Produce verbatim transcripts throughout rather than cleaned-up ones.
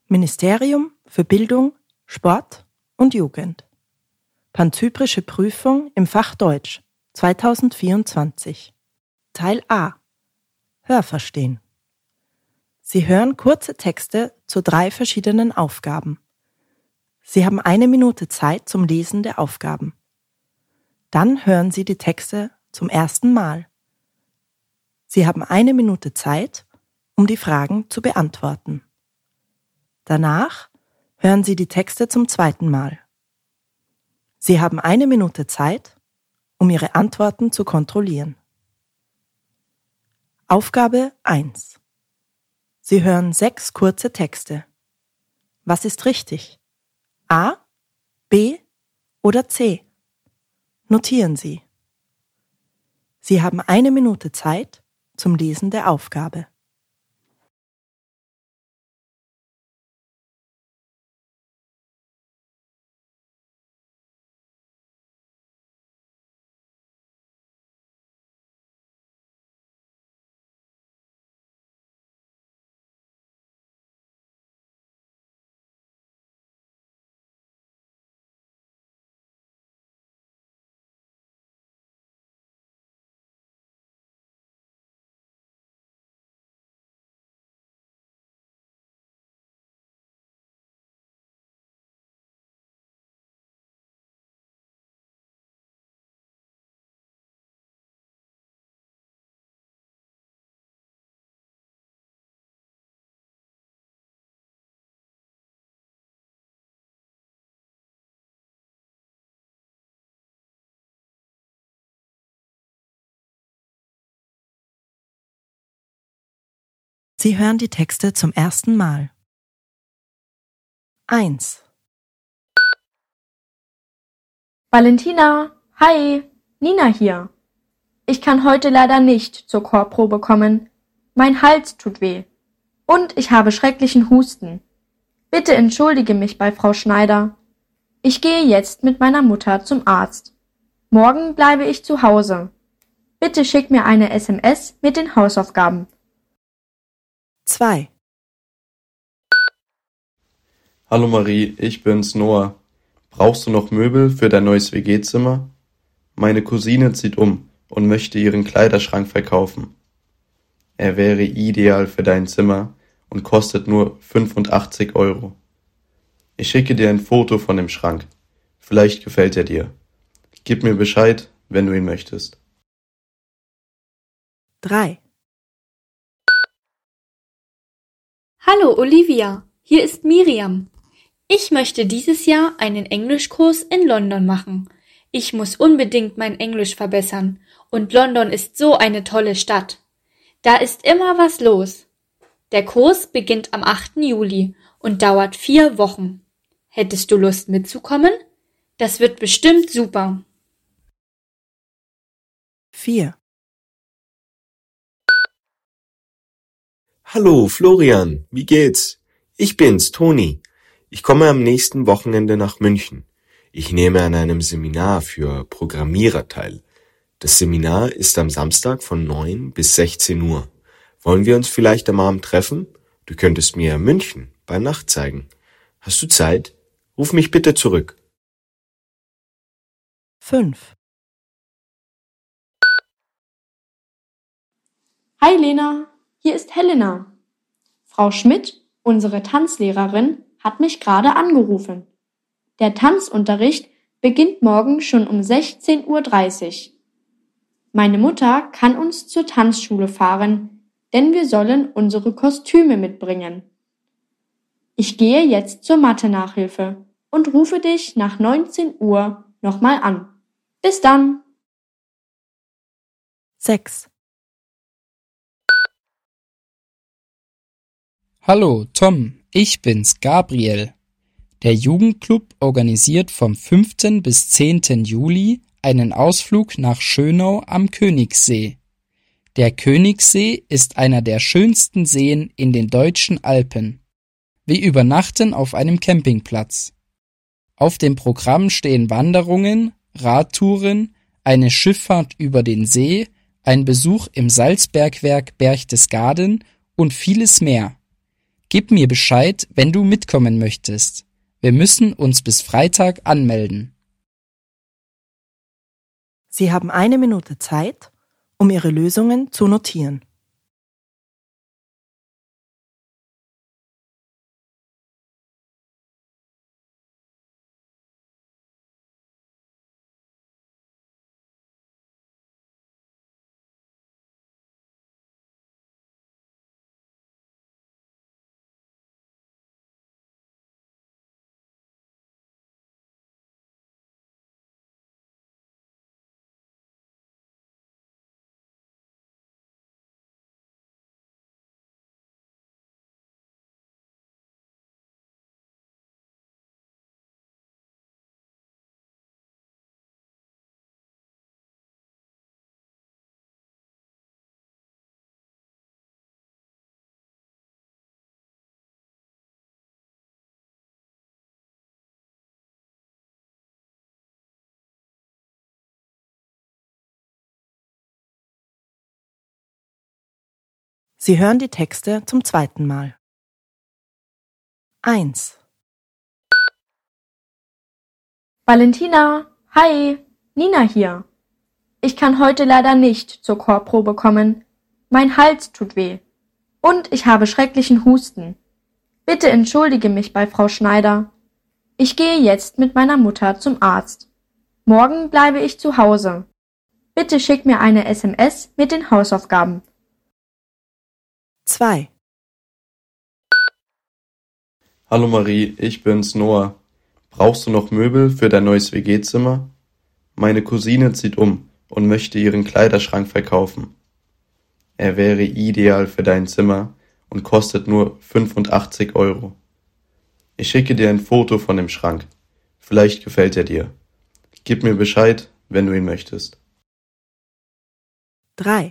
Ministerium für Bildung, Sport und Jugend. Panzyprische Prüfung im Fach Deutsch zweitausendvierundzwanzig. Teil A. Hörverstehen. Sie hören kurze Texte zu drei verschiedenen Aufgaben. Sie haben eine Minute Zeit zum Lesen der Aufgaben. Dann hören Sie die Texte zum ersten Mal. Sie haben eine Minute Zeit, um die Fragen zu beantworten. Danach hören Sie die Texte zum zweiten Mal. Sie haben eine Minute Zeit, um Ihre Antworten zu kontrollieren. Aufgabe eins. Sie hören sechs kurze Texte. Was ist richtig? A, B oder C? Notieren Sie. Sie haben eine Minute Zeit zum Lesen der Aufgabe. Sie hören die Texte zum ersten Mal. eins. Valentina, hi, Nina hier. Ich kann heute leider nicht zur Chorprobe kommen. Mein Hals tut weh. Und ich habe schrecklichen Husten. Bitte entschuldige mich bei Frau Schneider. Ich gehe jetzt mit meiner Mutter zum Arzt. Morgen bleibe ich zu Hause. Bitte schick mir eine S M S mit den Hausaufgaben. zwei. Hallo Marie, ich bin's, Noah. Brauchst du noch Möbel für dein neues W G-Zimmer? Meine Cousine zieht um und möchte ihren Kleiderschrank verkaufen. Er wäre ideal für dein Zimmer und kostet nur fünfundachtzig Euro. Ich schicke dir ein Foto von dem Schrank. Vielleicht gefällt er dir. Gib mir Bescheid, wenn du ihn möchtest. drei. Hallo Olivia, hier ist Miriam. Ich möchte dieses Jahr einen Englischkurs in London machen. Ich muss unbedingt mein Englisch verbessern und London ist so eine tolle Stadt. Da ist immer was los. Der Kurs beginnt am achten Juli und dauert vier Wochen. Hättest du Lust mitzukommen? Das wird bestimmt super. vier. Hallo Florian, wie geht's? Ich bin's, Toni. Ich komme am nächsten Wochenende nach München. Ich nehme an einem Seminar für Programmierer teil. Das Seminar ist am Samstag von neun bis sechzehn Uhr. Wollen wir uns vielleicht am Abend treffen? Du könntest mir München bei Nacht zeigen. Hast du Zeit? Ruf mich bitte zurück. fünf. Hi Lena, hier ist Helena. Frau Schmidt, unsere Tanzlehrerin, hat mich gerade angerufen. Der Tanzunterricht beginnt morgen schon um sechzehn Uhr dreißig. Meine Mutter kann uns zur Tanzschule fahren, denn wir sollen unsere Kostüme mitbringen. Ich gehe jetzt zur Mathe-Nachhilfe und rufe dich nach neunzehn Uhr nochmal an. Bis dann! sechs. Hallo Tom, ich bin's, Gabriel. Der Jugendclub organisiert vom fünften bis zehnten Juli einen Ausflug nach Schönau am Königssee. Der Königssee ist einer der schönsten Seen in den deutschen Alpen. Wir übernachten auf einem Campingplatz. Auf dem Programm stehen Wanderungen, Radtouren, eine Schifffahrt über den See, ein Besuch im Salzbergwerk Berchtesgaden und vieles mehr. Gib mir Bescheid, wenn du mitkommen möchtest. Wir müssen uns bis Freitag anmelden. Sie haben eine Minute Zeit, um Ihre Lösungen zu notieren. Sie hören die Texte zum zweiten Mal. eins. Valentina, hi, Nina hier. Ich kann heute leider nicht zur Chorprobe kommen. Mein Hals tut weh. Und ich habe schrecklichen Husten. Bitte entschuldige mich bei Frau Schneider. Ich gehe jetzt mit meiner Mutter zum Arzt. Morgen bleibe ich zu Hause. Bitte schick mir eine S M S mit den Hausaufgaben. zwei. Hallo Marie, ich bin's, Noah. Brauchst du noch Möbel für dein neues W G-Zimmer? Meine Cousine zieht um und möchte ihren Kleiderschrank verkaufen. Er wäre ideal für dein Zimmer und kostet nur fünfundachtzig Euro. Ich schicke dir ein Foto von dem Schrank. Vielleicht gefällt er dir. Gib mir Bescheid, wenn du ihn möchtest. drei.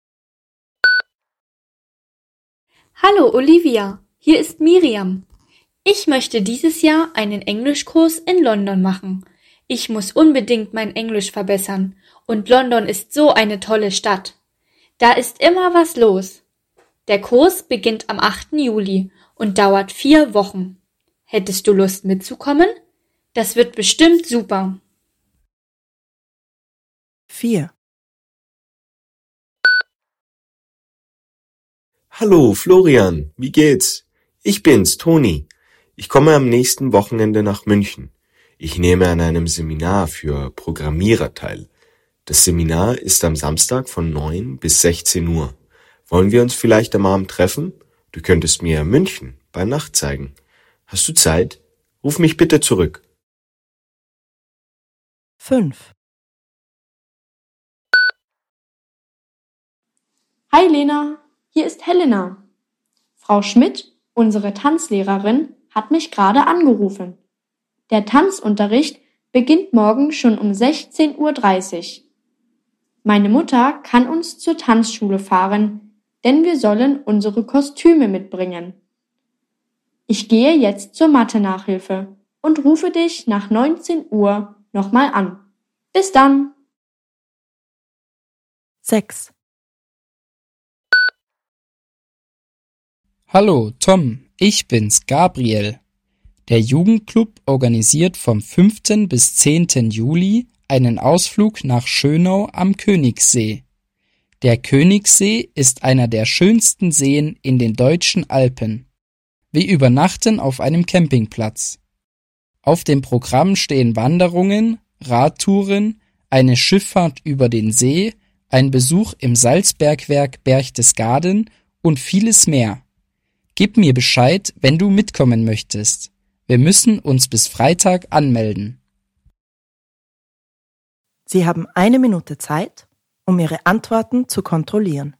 Hallo Olivia, hier ist Miriam. Ich möchte dieses Jahr einen Englischkurs in London machen. Ich muss unbedingt mein Englisch verbessern und London ist so eine tolle Stadt. Da ist immer was los. Der Kurs beginnt am achten Juli und dauert vier Wochen. Hättest du Lust mitzukommen? Das wird bestimmt super. vier. Hallo, Florian, wie geht's? Ich bin's, Toni. Ich komme am nächsten Wochenende nach München. Ich nehme an einem Seminar für Programmierer teil. Das Seminar ist am Samstag von neun bis sechzehn Uhr. Wollen wir uns vielleicht am Abend treffen? Du könntest mir München bei Nacht zeigen. Hast du Zeit? Ruf mich bitte zurück. fünf. Hi Lena, hier ist Helena. Frau Schmidt, unsere Tanzlehrerin, hat mich gerade angerufen. Der Tanzunterricht beginnt morgen schon um sechzehn Uhr dreißig. Meine Mutter kann uns zur Tanzschule fahren, denn wir sollen unsere Kostüme mitbringen. Ich gehe jetzt zur Mathe-Nachhilfe und rufe dich nach neunzehn Uhr nochmal an. Bis dann! sechs. Hallo Tom, ich bin's, Gabriel. Der Jugendclub organisiert vom fünften bis zehnten Juli einen Ausflug nach Schönau am Königssee. Der Königssee ist einer der schönsten Seen in den deutschen Alpen. Wir übernachten auf einem Campingplatz. Auf dem Programm stehen Wanderungen, Radtouren, eine Schifffahrt über den See, ein Besuch im Salzbergwerk Berchtesgaden und vieles mehr. Gib mir Bescheid, wenn du mitkommen möchtest. Wir müssen uns bis Freitag anmelden. Sie haben eine Minute Zeit, um Ihre Antworten zu kontrollieren.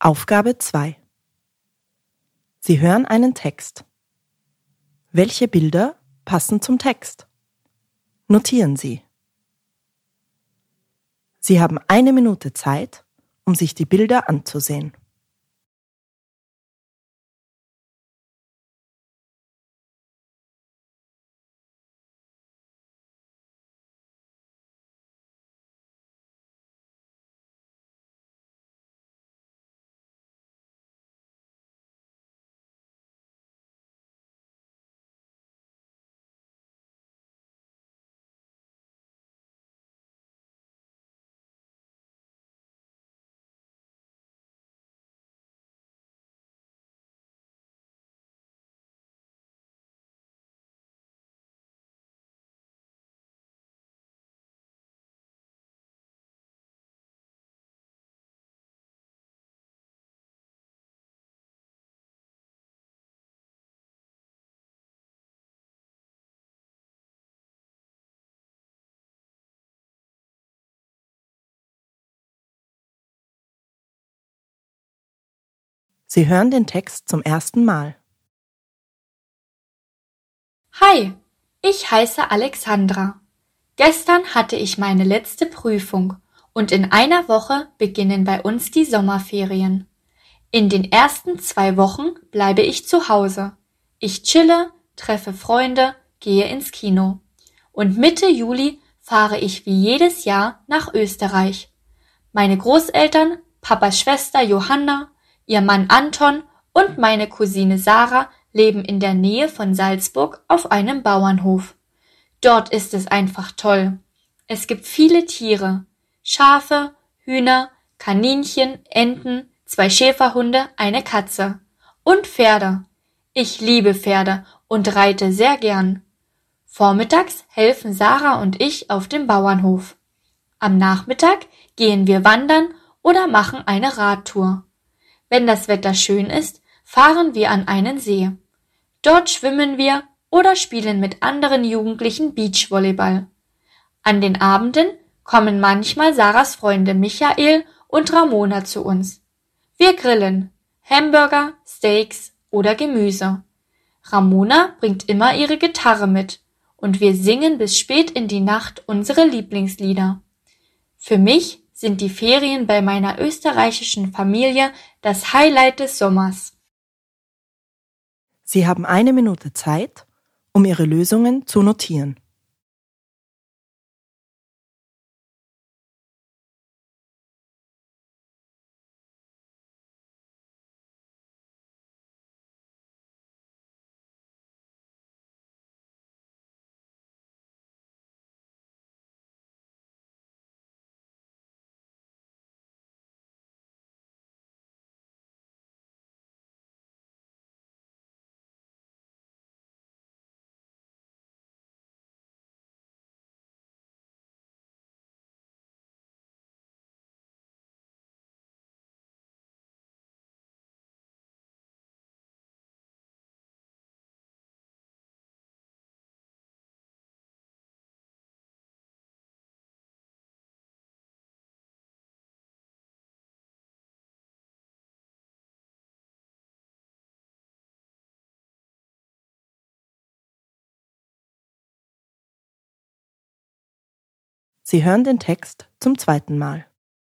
Aufgabe zwei. Sie hören einen Text. Welche Bilder passen zum Text? Notieren Sie. Sie haben eine Minute Zeit, um sich die Bilder anzusehen. Sie hören den Text zum ersten Mal. Hi, ich heiße Alexandra. Gestern hatte ich meine letzte Prüfung und in einer Woche beginnen bei uns die Sommerferien. In den ersten zwei Wochen bleibe ich zu Hause. Ich chille, treffe Freunde, gehe ins Kino. Und Mitte Juli fahre ich wie jedes Jahr nach Österreich. Meine Großeltern, Papas Schwester Johanna, ihr Mann Anton und meine Cousine Sarah leben in der Nähe von Salzburg auf einem Bauernhof. Dort ist es einfach toll. Es gibt viele Tiere. Schafe, Hühner, Kaninchen, Enten, zwei Schäferhunde, eine Katze. Und Pferde. Ich liebe Pferde und reite sehr gern. Vormittags helfen Sarah und ich auf dem Bauernhof. Am Nachmittag gehen wir wandern oder machen eine Radtour. Wenn das Wetter schön ist, fahren wir an einen See. Dort schwimmen wir oder spielen mit anderen Jugendlichen Beachvolleyball. An den Abenden kommen manchmal Sarahs Freunde Michael und Ramona zu uns. Wir grillen Hamburger, Steaks oder Gemüse. Ramona bringt immer ihre Gitarre mit und wir singen bis spät in die Nacht unsere Lieblingslieder. Für mich sind die Ferien bei meiner österreichischen Familie das Highlight des Sommers. Sie haben eine Minute Zeit, um Ihre Lösungen zu notieren. Sie hören den Text zum zweiten Mal.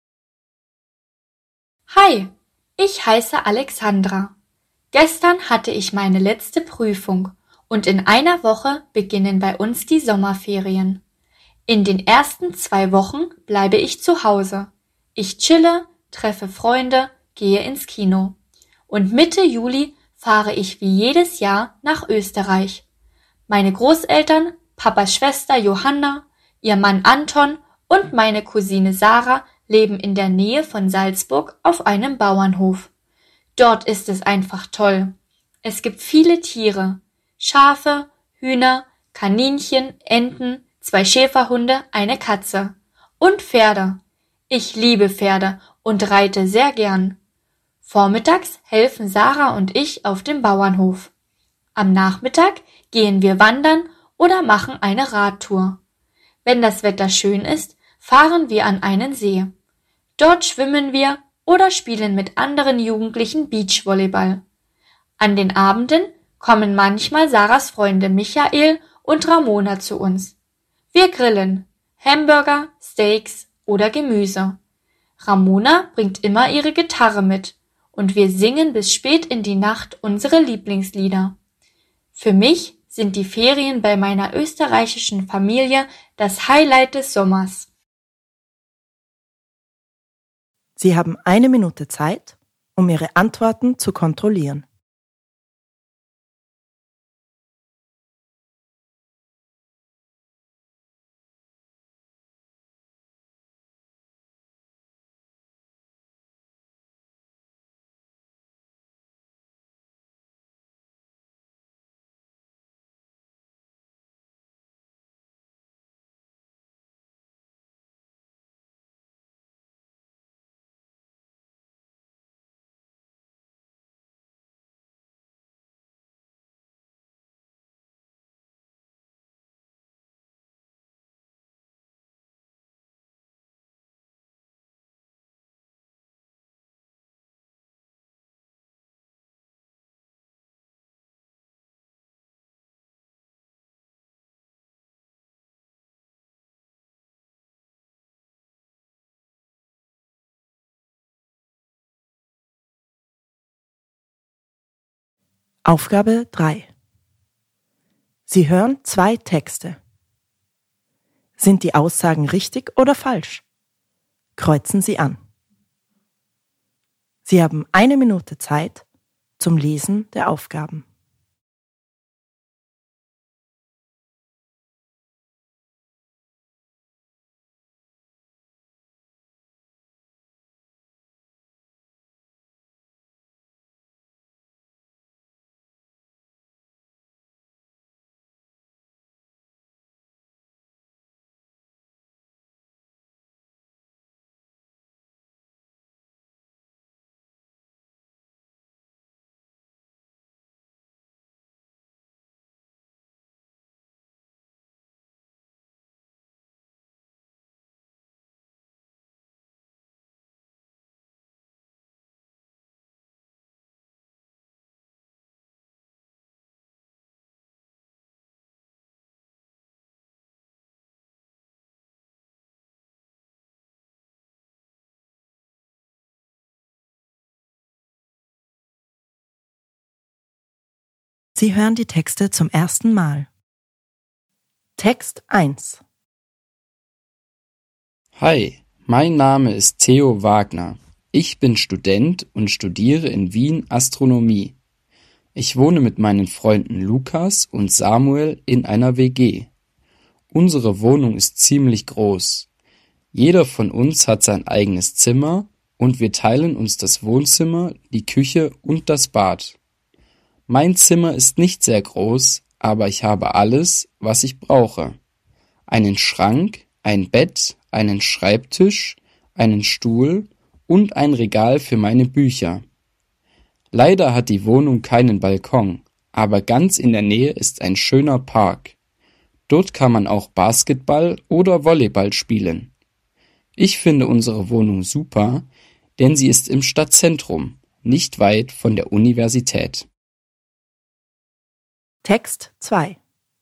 Hi, ich heiße Alexandra. Gestern hatte ich meine letzte Prüfung und in einer Woche beginnen bei uns die Sommerferien. In den ersten zwei Wochen bleibe ich zu Hause. Ich chille, treffe Freunde, gehe ins Kino. Und Mitte Juli fahre ich wie jedes Jahr nach Österreich. Meine Großeltern, Papas Schwester Johanna, ihr Mann Anton und meine Cousine Sarah leben in der Nähe von Salzburg auf einem Bauernhof. Dort ist es einfach toll. Es gibt viele Tiere. Schafe, Hühner, Kaninchen, Enten, zwei Schäferhunde, eine Katze. Und Pferde. Ich liebe Pferde und reite sehr gern. Vormittags helfen Sarah und ich auf dem Bauernhof. Am Nachmittag gehen wir wandern oder machen eine Radtour. Wenn das Wetter schön ist, fahren wir an einen See. Dort schwimmen wir oder spielen mit anderen Jugendlichen Beachvolleyball. An den Abenden kommen manchmal Sarahs Freunde Michael und Ramona zu uns. Wir grillen Hamburger, Steaks oder Gemüse. Ramona bringt immer ihre Gitarre mit und wir singen bis spät in die Nacht unsere Lieblingslieder. Für mich sind die Ferien bei meiner österreichischen Familie das Highlight des Sommers. Sie haben eine Minute Zeit, um Ihre Antworten zu kontrollieren. Aufgabe drei. Sie hören zwei Texte. Sind die Aussagen richtig oder falsch? Kreuzen Sie an. Sie haben eine Minute Zeit zum Lesen der Aufgaben. Sie hören die Texte zum ersten Mal. Text eins. Hi, mein Name ist Theo Wagner. Ich bin Student und studiere in Wien Astronomie. Ich wohne mit meinen Freunden Lukas und Samuel in einer W G. Unsere Wohnung ist ziemlich groß. Jeder von uns hat sein eigenes Zimmer und wir teilen uns das Wohnzimmer, die Küche und das Bad. Mein Zimmer ist nicht sehr groß, aber ich habe alles, was ich brauche. Einen Schrank, ein Bett, einen Schreibtisch, einen Stuhl und ein Regal für meine Bücher. Leider hat die Wohnung keinen Balkon, aber ganz in der Nähe ist ein schöner Park. Dort kann man auch Basketball oder Volleyball spielen. Ich finde unsere Wohnung super, denn sie ist im Stadtzentrum, nicht weit von der Universität. Text zwei.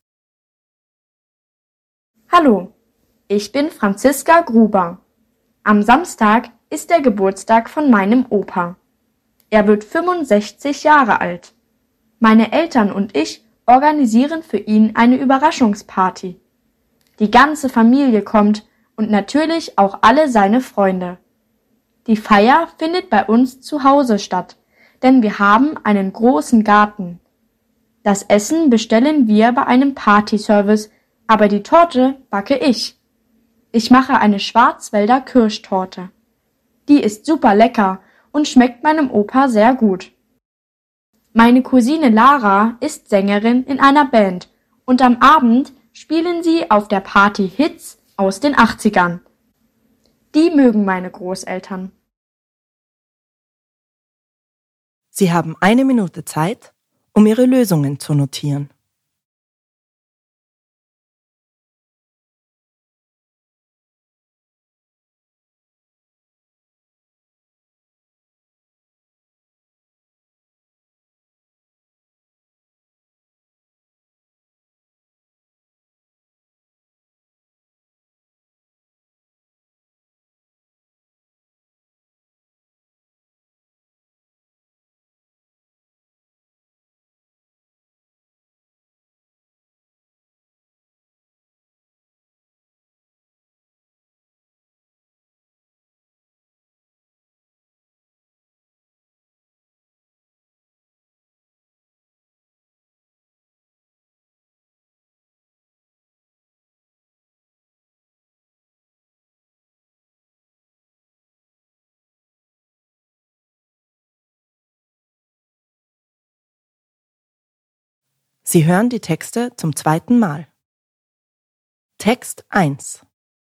Hallo, ich bin Franziska Gruber. Am Samstag ist der Geburtstag von meinem Opa. Er wird fünfundsechzig Jahre alt. Meine Eltern und ich organisieren für ihn eine Überraschungsparty. Die ganze Familie kommt und natürlich auch alle seine Freunde. Die Feier findet bei uns zu Hause statt, denn wir haben einen großen Garten. Das Essen bestellen wir bei einem Partyservice, aber die Torte backe ich. Ich mache eine Schwarzwälder Kirschtorte. Die ist super lecker und schmeckt meinem Opa sehr gut. Meine Cousine Lara ist Sängerin in einer Band und am Abend spielen sie auf der Party Hits aus den achtzigern. Die mögen meine Großeltern. Sie haben eine Minute Zeit, um Ihre Lösungen zu notieren. Sie hören die Texte zum zweiten Mal. Text eins.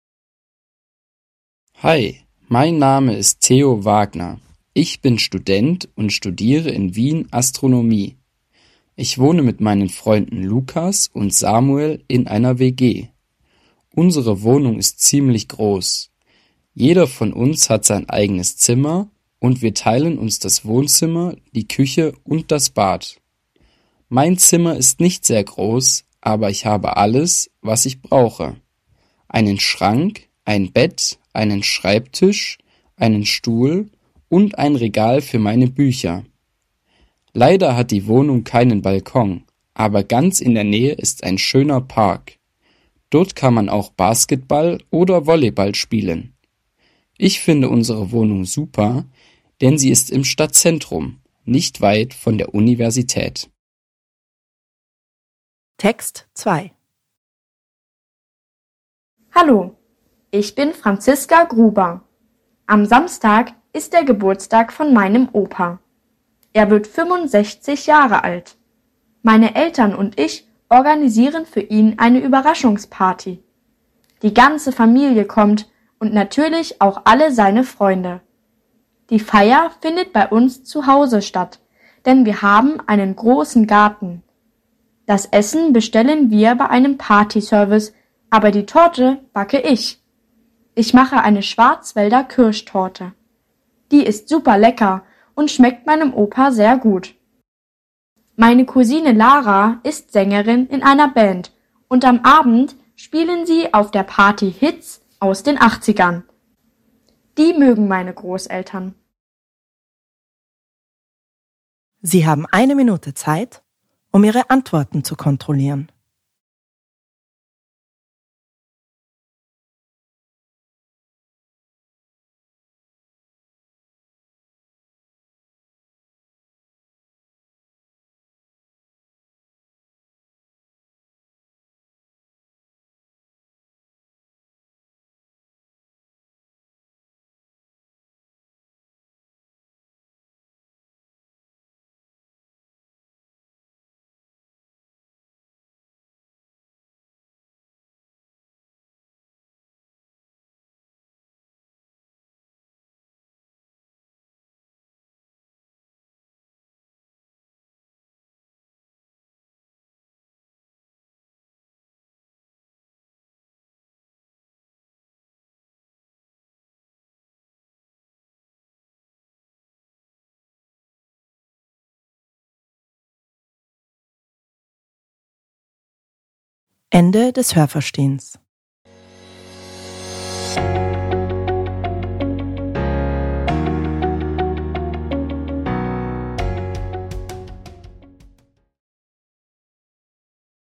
Hi, mein Name ist Theo Wagner. Ich bin Student und studiere in Wien Astronomie. Ich wohne mit meinen Freunden Lukas und Samuel in einer W G. Unsere Wohnung ist ziemlich groß. Jeder von uns hat sein eigenes Zimmer und wir teilen uns das Wohnzimmer, die Küche und das Bad. Mein Zimmer ist nicht sehr groß, aber ich habe alles, was ich brauche. Einen Schrank, ein Bett, einen Schreibtisch, einen Stuhl und ein Regal für meine Bücher. Leider hat die Wohnung keinen Balkon, aber ganz in der Nähe ist ein schöner Park. Dort kann man auch Basketball oder Volleyball spielen. Ich finde unsere Wohnung super, denn sie ist im Stadtzentrum, nicht weit von der Universität. Text zwei. Hallo, ich bin Franziska Gruber. Am Samstag ist der Geburtstag von meinem Opa. Er wird fünfundsechzig Jahre alt. Meine Eltern und ich organisieren für ihn eine Überraschungsparty. Die ganze Familie kommt und natürlich auch alle seine Freunde. Die Feier findet bei uns zu Hause statt, denn wir haben einen großen Garten. Das Essen bestellen wir bei einem Partyservice, aber die Torte backe ich. Ich mache eine Schwarzwälder Kirschtorte. Die ist super lecker und schmeckt meinem Opa sehr gut. Meine Cousine Lara ist Sängerin in einer Band und am Abend spielen sie auf der Party Hits aus den achtzigern. Die mögen meine Großeltern. Sie haben eine Minute Zeit, um Ihre Antworten zu kontrollieren. Ende des Hörverstehens.